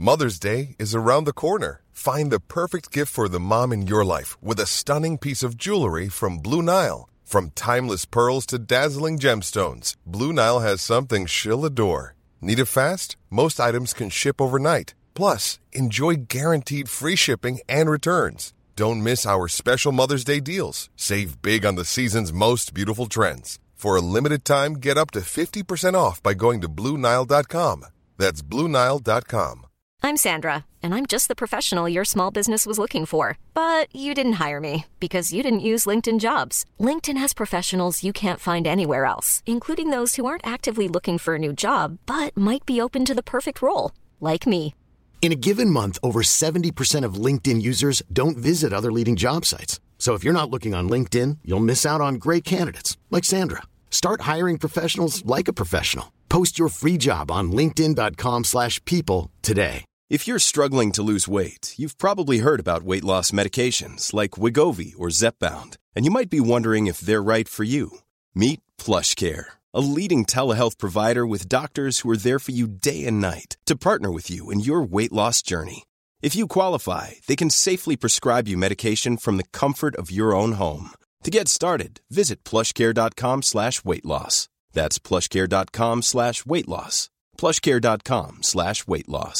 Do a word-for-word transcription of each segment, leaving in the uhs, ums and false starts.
Mother's Day is around the corner. Find the perfect gift for the mom in your life with a stunning piece of jewelry from Blue Nile. From timeless pearls to dazzling gemstones, Blue Nile has something she'll adore. Need it fast? Most items can ship overnight. Plus, enjoy guaranteed free shipping and returns. Don't miss our special Mother's Day deals. Save big on the season's most beautiful trends. For a limited time, get up to fifty percent off by going to Blue Nile dot com. That's Blue Nile dot com. I'm Sandra, and I'm just the professional your small business was looking for. But you didn't hire me because you didn't use LinkedIn Jobs. LinkedIn has professionals you can't find anywhere else, including those who aren't actively looking for a new job, but might be open to the perfect role, like me. In a given month, over seventy percent of LinkedIn users don't visit other leading job sites. So if you're not looking on LinkedIn, you'll miss out on great candidates like Sandra. Start hiring professionals like a professional. Post your free job on linkedin dot com slash people today. If you're struggling to lose weight, you've probably heard about weight loss medications like Wegovy or Zepbound, and you might be wondering if they're right for you. Meet PlushCare, a leading telehealth provider with doctors who are there for you day and night to partner with you in your weight loss journey. If you qualify, they can safely prescribe you medication from the comfort of your own home. To get started, visit plushcare.com slash weight loss. That's plushcare.com slash weight loss. plushcare.com slash weight loss.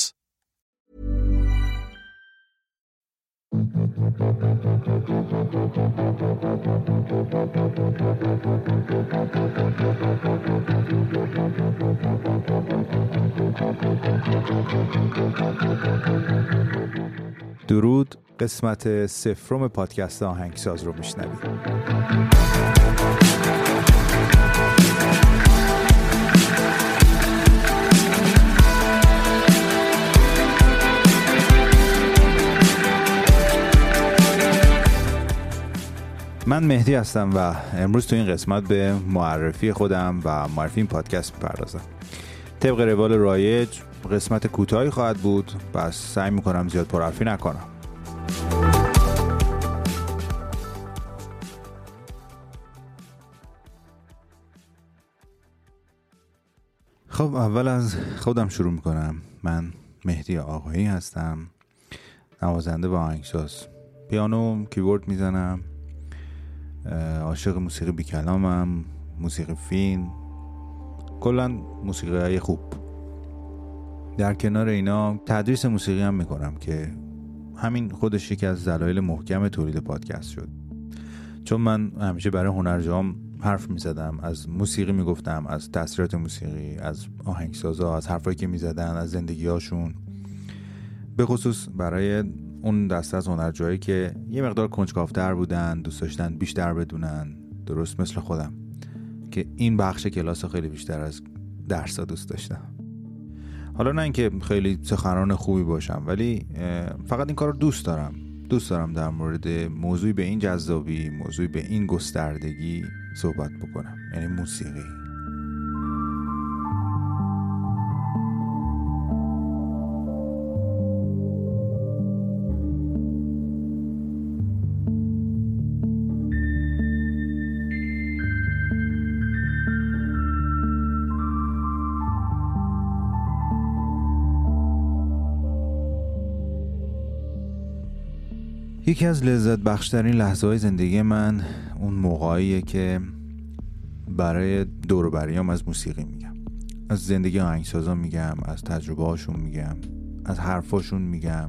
درود، قسمت سفرم پادکست آهنگساز رو میشنوید. من مهدی هستم و امروز تو این قسمت به معرفی خودم و معرفی این پادکست میپردازم. طبق روال رایج قسمت کوتاهی خواهد بود، پس سعی میکنم زیاد پرحرفی نکنم. خب اول از خودم شروع میکنم. من مهدی آقایی هستم، نوازنده و آهنگساز. پیانو، کیبورد میزنم، عاشق موسیقی بی کلامم، موسیقی فیلم، کلا موسیقی های خوب. در کنار اینا تدریس موسیقی هم میکنم که همین خودش یکی از دلایل محکم تولید پادکست شد، چون من همیشه برای هنرجوام حرف میزدم، از موسیقی میگفتم، از تاثیرات موسیقی، از آهنگسازا، از حرفایی که میزدن، از زندگیاشون، به خصوص برای اون دسته از هنرجوهایی که یه مقدار کنجکاوتر بودن، دوست داشتن بیشتر بدونن، درست مثل خودم که این بخش کلاس خیلی بیشتر از درس‌ها دوست داشتم. حالا نه اینکه خیلی سخنران خوبی باشم، ولی فقط این کارو دوست دارم. دوست دارم در مورد موضوعی به این جذابی، موضوعی به این گستردگی صحبت بکنم، یعنی موسیقی. یکی از لذت بخشترین لحظه های زندگی من اون موقعیه که برای دور و بریام از موسیقی میگم، از زندگی آهنگسازا میگم، از تجربه هاشون میگم، از حرفاشون میگم.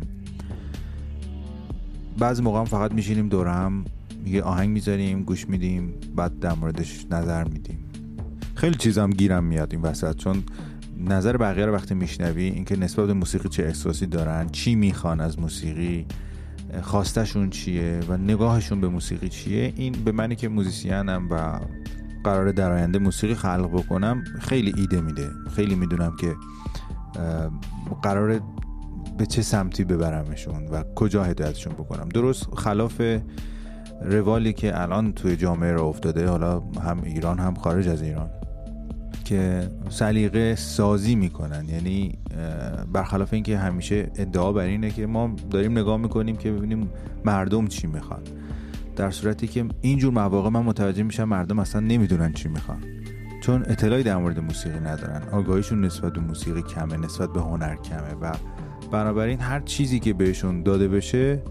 بعضی موقع هم فقط میشینیم دور هم میگه آهنگ میذاریم، گوش میدیم، بعد در موردش نظر میدیم. خیلی چیزام گیرم میاد این وسط، چون نظر بقیه رو وقتی میشنوی، اینکه نسبت به موسیقی چه احساسی دارن، چی میخوان از موسیقی، خواستشون چیه و نگاهشون به موسیقی چیه، این به منی که موزیسینم و قراره در آینده موسیقی خلق بکنم خیلی ایده میده. خیلی میدونم که قراره به چه سمتی ببرمشون و کجا هدایتشون بکنم، درست خلاف روالی که الان توی جامعه را افتاده، حالا هم ایران هم خارج از ایران، که سلیقه سازی میکنن. یعنی برخلاف این که همیشه ادعا بر اینه که ما داریم نگاه میکنیم که ببینیم مردم چی میخوان، در صورتی که اینجور مواقع من متوجه میشم مردم اصلا نمیدونن چی میخوان، چون اطلاعی در مورد موسیقی ندارن، آگاهیشون نسبت به موسیقی کمه، نسبت به هنر کمه و بنابراین هر چیزی که بهشون داده بشه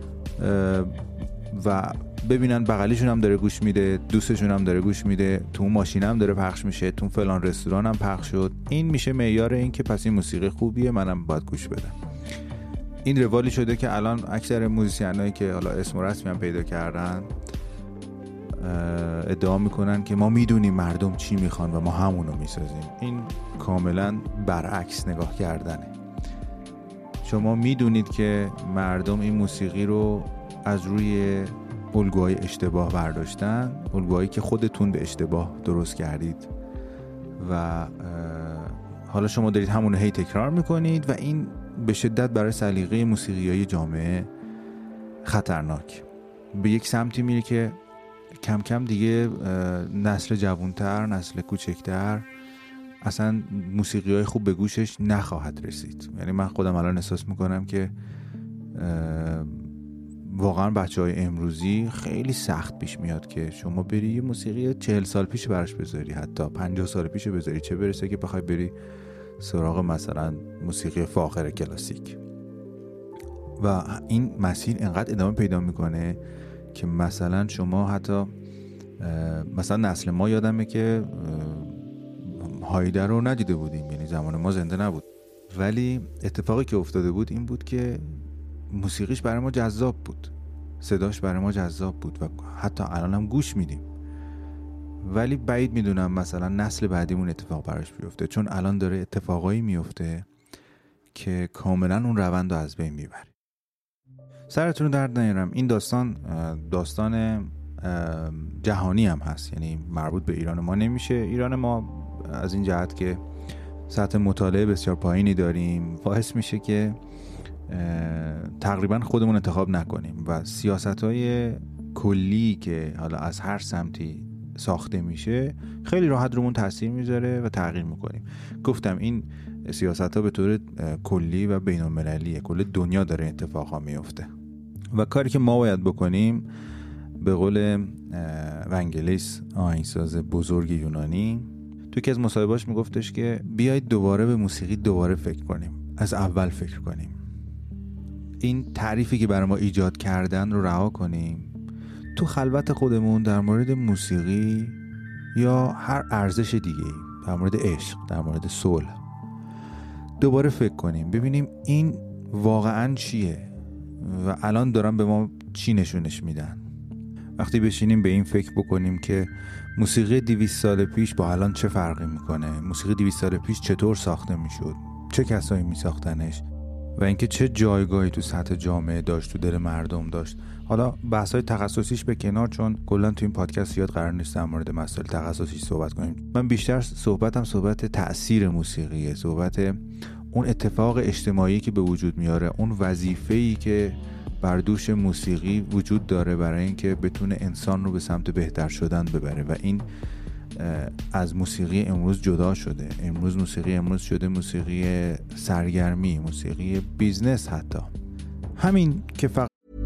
و ببینن بغلیشون هم داره گوش میده، دوستشون هم داره گوش میده، تو اون ماشین هم داره پخش میشه، تو فلان رستوران هم پخش شد، این میشه معیار این که پس این موسیقی خوبیه، منم باید گوش بدم. این روالی شده که الان اکثر موزیسینایی که حالا اسم و رسمی هم پیدا کردن ادعا میکنن که ما میدونیم مردم چی میخوان و ما همونو میسازیم. این کاملا برعکس نگاه کردنه. شما میدونید که مردم این موسیقی رو از روی الگوهای اشتباه برداشتن، الگوهایی که خودتون به اشتباه درست کردید و حالا شما دارید همون هی تکرار میکنید و این به شدت برای سلیقه موسیقیای جامعه خطرناک. به یک سمتی میره که کم کم دیگه نسل جوانتر، نسل کوچکتر اصلا موسیقیای خوب به گوشش نخواهد رسید. یعنی من خودم الان احساس میکنم که واقعا بچه‌های امروزی خیلی سخت پیش میاد که شما بری یه موسیقی چهل سال پیش براش بذاری، حتی پنجاه سال پیش بذاری، چه برسه که بخوای بری سراغ مثلا موسیقی فاخر کلاسیک. و این مسیر انقدر ادامه پیدا میکنه که مثلا شما حتی مثلا نسل ما یادمه که هایده رو ندیده بودیم، یعنی زمان ما زنده نبود، ولی اتفاقی که افتاده بود این بود که موسیقیش برای ما جذاب بود، صداش برای ما جذاب بود و حتی الان هم گوش میدیم. ولی بعید میدونم مثلا نسل بعدیمون اتفاق براش بیفته، چون الان داره اتفاقایی میفته که کاملا اون روند رو از بین میبره. سرتون رو درد نیارم، این داستان داستان جهانی هم هست، یعنی مربوط به ایران ما نمیشه. ایران ما از این جهت که سطح مطالعه بسیار پایینی داریم باعث میشه که تقریبا خودمون انتخاب نکنیم و سیاست‌های کلی که حالا از هر سمتی ساخته میشه خیلی راحت رومون تاثیر میذاره و تغییر میکنیم. گفتم این سیاست‌ها به طور کلی و بین‌المللیه، کل دنیا داره اتفاقا میفته و کاری که ما باید بکنیم، به قول ونگلیس آهنگساز بزرگ یونانی، تو که از مصاحبهاش میگفتش که بیایید دوباره به موسیقی دوباره فکر کنیم، از اول فکر کنیم، این تعریفی که برای ما ایجاد کردن رو رها کنیم، تو خلوت خودمون در مورد موسیقی یا هر ارزش دیگه، در مورد عشق، در مورد صلح دوباره فکر کنیم، ببینیم این واقعاً چیه و الان دارن به ما چی نشونش میدن. وقتی بشینیم به این فکر بکنیم که موسیقی دویست سال پیش با الان چه فرقی میکنه، موسیقی دویست سال پیش چطور ساخته میشد، چه کسایی میساختنش و اینکه چه جایگاهی تو سطح جامعه داشت، تو دل مردم داشت. حالا بحث‌های تخصصیش به کنار، چون کلا تو این پادکست زیاد قرار نیست در مورد مسائل تخصصیش صحبت کنیم. من بیشتر صحبتم صحبت تأثیر موسیقیه، صحبت اون اتفاق اجتماعی که به وجود میاره، اون وظیفه‌ای که بر دوش موسیقی وجود داره برای اینکه بتونه انسان رو به سمت بهتر شدن ببره و این از موسیقی امروز جدا شده. امروز موسیقی امروز شده موسیقی سرگرمی، موسیقی بیزنس حتی. همین که فقط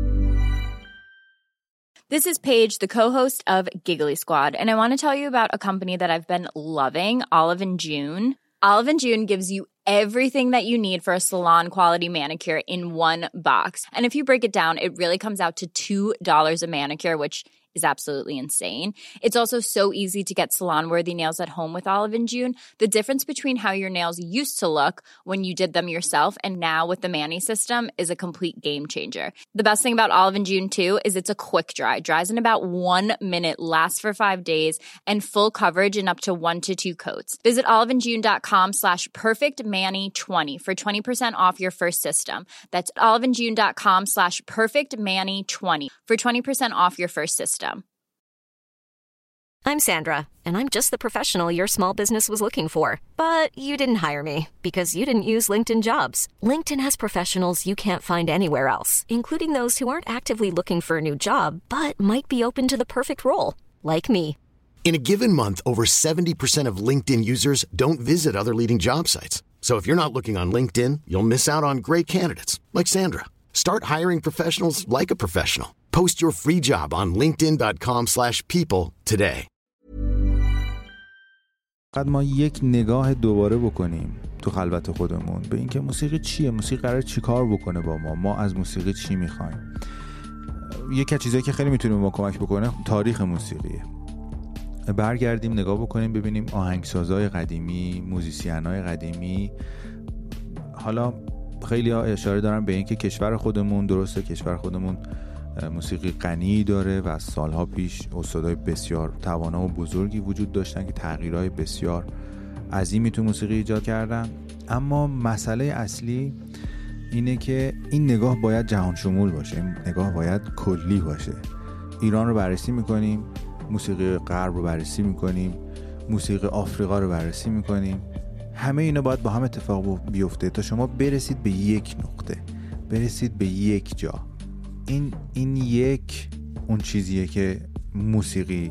This is Paige, the co-host of Giggly Squad, and I want to tell you about a company that I've been loving, Olive and June. Olive and June gives you everything that you need for a salon quality manicure in one box. And if you break it down, it really comes out to two dollars a manicure, which is absolutely insane. It's also so easy to get salon-worthy nails at home with Olive and June. The difference between how your nails used to look when you did them yourself and now with the Mani system is a complete game changer. The best thing about Olive and June, too, is it's a quick dry. Dries in about one minute, lasts for five days, and full coverage in up to one to two coats. Visit oliveandjune.com slash perfectmani20 for twenty percent off your first system. That's oliveandjune.com slash perfectmani20 for twenty percent off your first system. I'm Sandra, and I'm just the professional your small business was looking for. But you didn't hire me because you didn't use LinkedIn Jobs. LinkedIn has professionals you can't find anywhere else, including those who aren't actively looking for a new job, but might be open to the perfect role, like me. In a given month, over seventy percent of LinkedIn users don't visit other leading job sites. So if you're not looking on LinkedIn, you'll miss out on great candidates like Sandra. Start hiring professionals like a professional. Post your free job on linkedin.com slash people today. فقط ما یک نگاه دوباره بکنیم تو خلوت خودمون به اینکه موسیقی چیه، موسیقی قراره چی کار بکنه با ما، ما از موسیقی چی میخوایم. یکی از چیزایی که خیلی میتونه ما کمک بکنه تاریخ موسیقیه. برگردیم نگاه بکنیم ببینیم آهنگسازای قدیمی، موزیسینای قدیمی. حالا خیلی ها اشاره دارن به این که کشور خودمون، درسته کشور خودمون موسیقی غنی داره و از سالها پیش استادای بسیار توانا و بزرگی وجود داشتن که تغییرهای بسیار عظیمی تو موسیقی ایجاد کردن، اما مسئله اصلی اینه که این نگاه باید جهان شمول باشه، این نگاه باید کلی باشه. ایران رو بررسی میکنیم، موسیقی غرب رو بررسی میکنیم، موسیقی آفریقا رو بررسی میکنیم، همه اینا باید با هم اتفاق بیفته تا شما برسید به یک نقطه، برسید به یک جا. این این یک اون چیزیه که موسیقی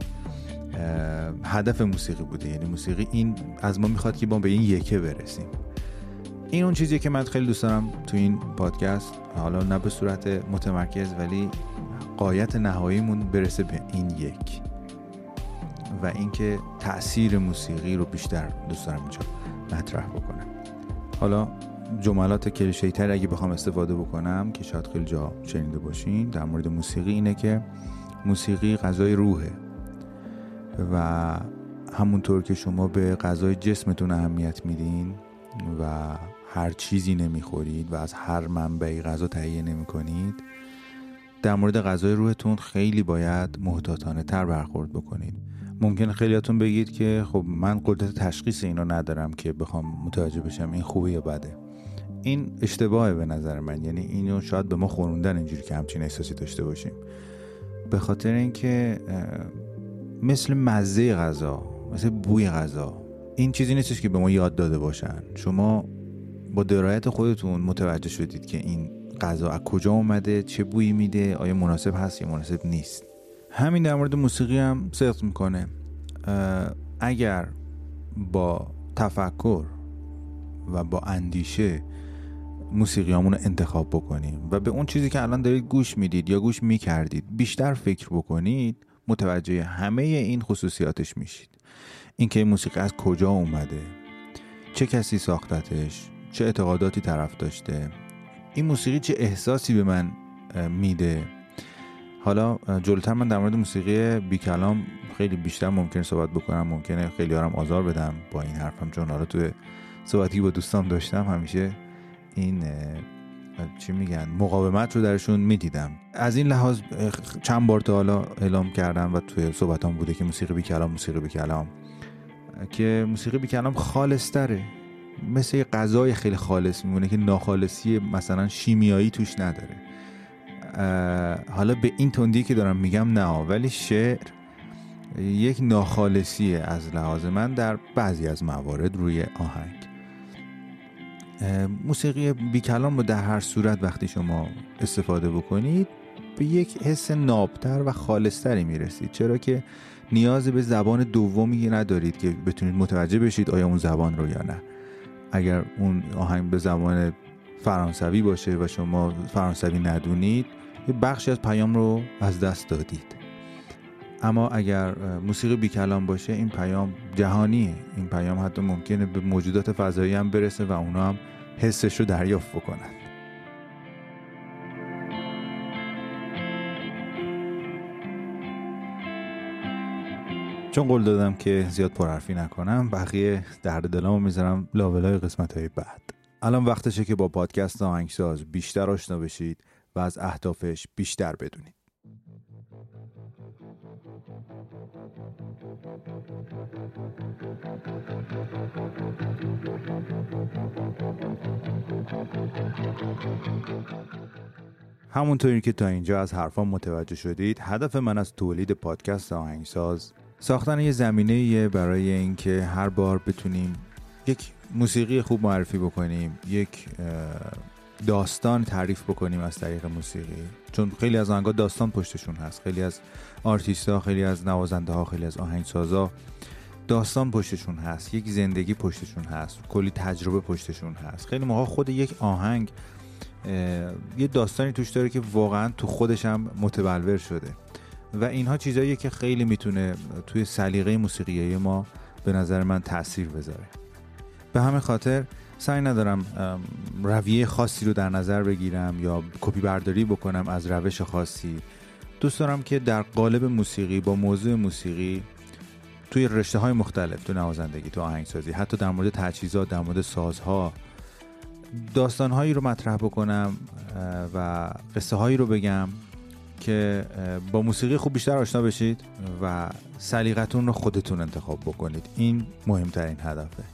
هدف موسیقی بوده، یعنی موسیقی این از ما میخواد که ما به این یکه برسیم. این اون چیزیه که من خیلی دوست دارم تو این پادکست، حالا نه به صورت متمرکز ولی غایت نهاییمون برسه به این یک و اینکه تأثیر موسیقی رو بیشتر دوست دارم اینجا مطرح بکنم. حالا جملات کلیشه‌ای تر اگه بخوام استفاده بکنم که شاید خیلی جا شنیده باشین در مورد موسیقی اینه که موسیقی غذای روحه و همونطور که شما به غذای جسمتون اهمیت میدین و هر چیزی نمیخورید و از هر منبعی غذا تهیه نمیکنید، در مورد غذای روحتون خیلی باید محتاطانه تر برخورد بکنید. ممکنه خیلیاتون بگید که خب من قدرت تشخیص اینو ندارم که بخوام متوجه بشم این خوبه یا بده. این اشتباهه به نظر من، یعنی اینو شاید به ما خوروندن اینجوری که همچین احساسی داشته باشیم، به خاطر اینکه مثل مزه غذا، مثل بوی غذا، این چیزی نیستش که به ما یاد داده باشن. شما با درایت خودتون متوجه شدید که این غذا از کجا اومده، چه بویی میده، آیا مناسب هست یا مناسب نیست. همین در مورد موسیقی هم صدق میکنه. اگر با تفکر و با اندیشه موسیقیامون رو انتخاب بکنیم و به اون چیزی که الان دارید گوش میدید یا گوش میکردید بیشتر فکر بکنید، متوجه همه این خصوصیاتش میشید. اینکه موسیقی از کجا اومده، چه کسی ساختتش، چه اعتقاداتی طرف داشته، این موسیقی چه احساسی به من میده. حالا جلوتر من در مورد موسیقی بی کلام خیلی بیشتر ممکنه صحبت بکنم، ممکنه خیلی هارم آزار بدم با این حرفم، چون حالا تو صحبتی با دوستام داشتم همیشه این چی میگن مقاومت رو درشون میدیدم. از این لحاظ چند بار تا حالا اعلام کردم و توی صحبتام بوده که موسیقی بی کلام، موسیقی بی کلام که موسیقی بی کلام خالص تره، مثل یه غذای خیلی خالص میمونه که ناخالصی مثلا شیمیایی توش نداره. حالا به این تندی که دارم میگم نه، ولی شعر یک ناخالصیه از لحاظ من در بعضی از موارد روی آهنگ. موسیقی بی کلام رو در هر صورت وقتی شما استفاده بکنید به یک حس نابتر و خالصتری میرسید، چرا که نیاز به زبان دومی ندارید که بتونید متوجه بشید آیا اون زبان رو یا نه. اگر اون آهنگ به زبان فرانسوی باشه و شما فرانسوی ندونید، یه بخشی از پیام رو از دست دادید. اما اگر موسیقی بی کلام باشه این پیام جهانیه، این پیام حتی ممکنه به موجودات فضایی هم برسه و اونا هم حسش رو دریافت بکنن. چون قول دادم که زیاد پرحرفی نکنم، بقیه درد دلامو میذارم لاولای قسمت‌های بعد. الان وقتشه که با پادکست آهنگساز بیشتر آشنا بشید و از اهدافش بیشتر بدونید. همونطوری که تا اینجا از حرفام متوجه شدید، هدف من از تولید پادکست آهنگساز ساختن یه زمینه‌ایه برای اینکه هر بار بتونیم یک موسیقی خوب معرفی بکنیم، یک داستان تعریف بکنیم از طریق موسیقی، چون خیلی از آهنگا داستان پشتشون هست، خیلی از آرتیست‌ها، خیلی از نوازنده‌ها، خیلی از آهنگسازا داستان پشتشون هست، یک زندگی پشتشون هست، کلی تجربه پشتشون هست. خیلی موقع خود یک آهنگ یه داستانی توش داره که واقعا تو خودش هم متبلور شده و اینها چیزاییه که خیلی میتونه توی سلیقه موسیقیایی ما به نظر من تأثیر بذاره. به همین خاطر سعی ندارم رویه خاصی رو در نظر بگیرم یا کپی برداری بکنم از روش خاصی. دوست دارم که در قالب موسیقی با موضوع موسیقی توی رشته‌های مختلف، تو نوازندگی، تو آهنگسازی، حتی در مورد تجهیزات، در مورد سازها، داستان‌هایی رو مطرح بکنم و قصه هایی رو بگم که با موسیقی خوب بیشتر آشنا بشید و سلیقتون رو خودتون انتخاب بکنید. این مهمترین هدفه.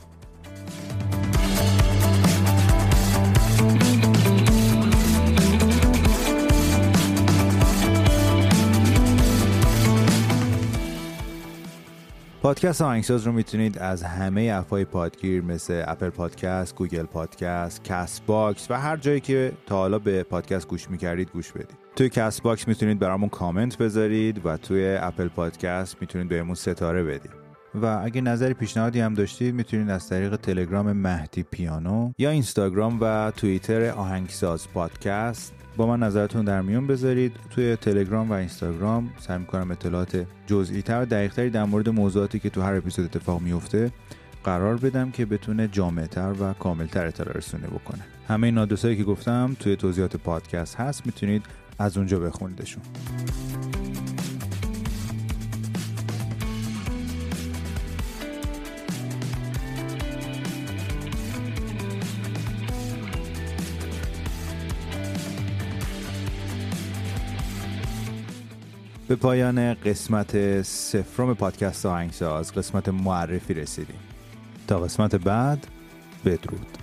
پادکست آهنگساز رو میتونید از همه اپ‌های پادگیر مثل اپل پادکست، گوگل پادکست، کست باکس و هر جایی که تا حالا به پادکست گوش میکردید گوش بدید. توی کست باکس میتونید برامون کامنت بذارید و توی اپل پادکست میتونید بهمون ستاره بدید. و اگه نظری پیشنهادی هم داشتید میتونید از طریق تلگرام مهدی پیانو یا اینستاگرام و توییتر آهنگساز پادکست با من نظرتون در میون بذارید. توی تلگرام و اینستاگرام سعی می‌کنم اطلاعات جزئی تر و دقیق تری در مورد موضوعاتی که تو هر اپیزود اتفاق میفته قرار بدم که بتونه جامع‌تر و کامل‌تر اطلاع رسونی بکنه. همه این آدرسایی که گفتم توی توضیحات پادکست هست، میتونید از اونجا بخونیدشون. به پایان قسمت سفرم پادکست آهنگساز، قسمت معرفی رسیدیم. تا قسمت بعد، بدرود.